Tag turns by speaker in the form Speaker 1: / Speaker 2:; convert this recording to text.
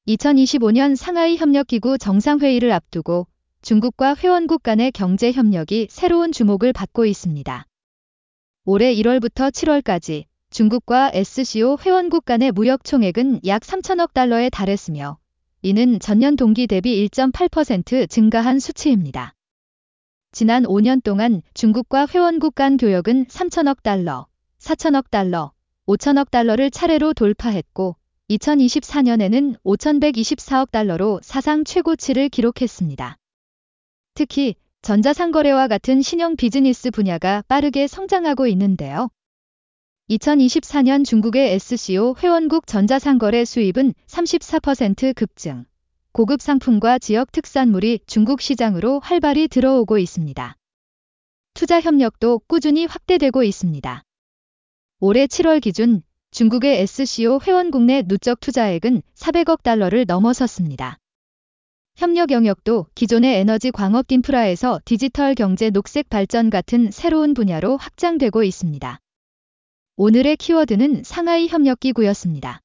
Speaker 1: 2025년 상하이 협력기구 정상회의를 앞두고 중국과 회원국 간의 경제 협력이 새로운 주목을 받고 있습니다. 올해 1월부터 7월까지 중국과 SCO 회원국 간의 무역 총액은 약 3천억 달러에 달했으며 이는 전년 동기 대비 1.8% 증가한 수치입니다. 지난 5년 동안 중국과 회원국 간 교역은 3천억 달러, 4천억 달러, 5천억 달러를 차례로 돌파했고 2024년에는 5,124억 달러로 사상 최고치를 기록했습니다. 특히 전자상거래와 같은 신형 비즈니스 분야가 빠르게 성장하고 있는데요. 2024년 중국의 SCO 회원국 전자상거래 수입은 34% 급증, 고급 상품과 지역 특산물이 중국 시장으로 활발히 들어오고 있습니다. 투자 협력도 꾸준히 확대되고 있습니다. 올해 7월 기준 중국의 SCO 회원국 내 누적 투자액은 400억 달러를 넘어섰습니다. 협력 영역도 기존의 에너지 광업 인프라에서 디지털 경제 녹색 발전 같은 새로운 분야로 확장되고 있습니다. 오늘의 키워드는 상하이 협력기구였습니다.